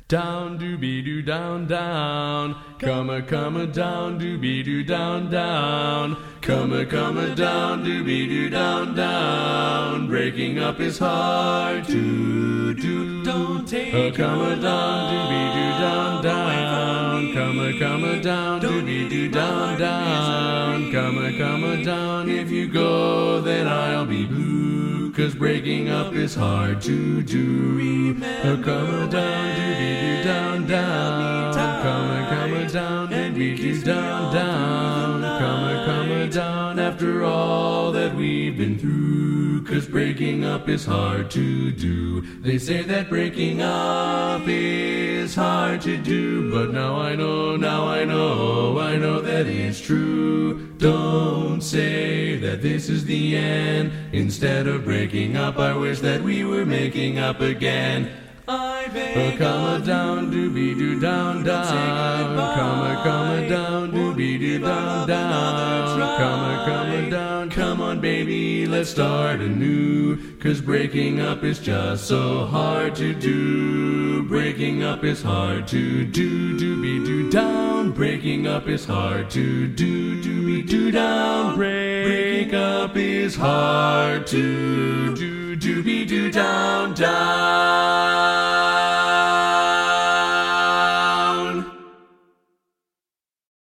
Down doobie doo down down, come a down doobie doo down down, come a down doobie doo down down. Breaking up is hard to do. Don't take a come a down doobie doo down down, come a down doobie doo down down, come a down. If you go, then I'll be blue, 'cause breaking up is hard to do. Come a down doobie doo down down, come a down doobie doo down down, come a down. After all that we've been through, 'cause breaking up is hard to do. They say that breaking up is hard to do, but now I know that it's true. Don't say that this is the end. Instead of breaking up, I wish that we were making up again. I beg Come a down doobie doo down down, come a down doobie doo down down, come a down. Come on baby, let's start anew, 'cause breaking up is just so hard to do. Breaking up is hard to do, doobie doo down. Breaking up is hard to do, doobie doo down. Break up is hard to do, doobie doo down down.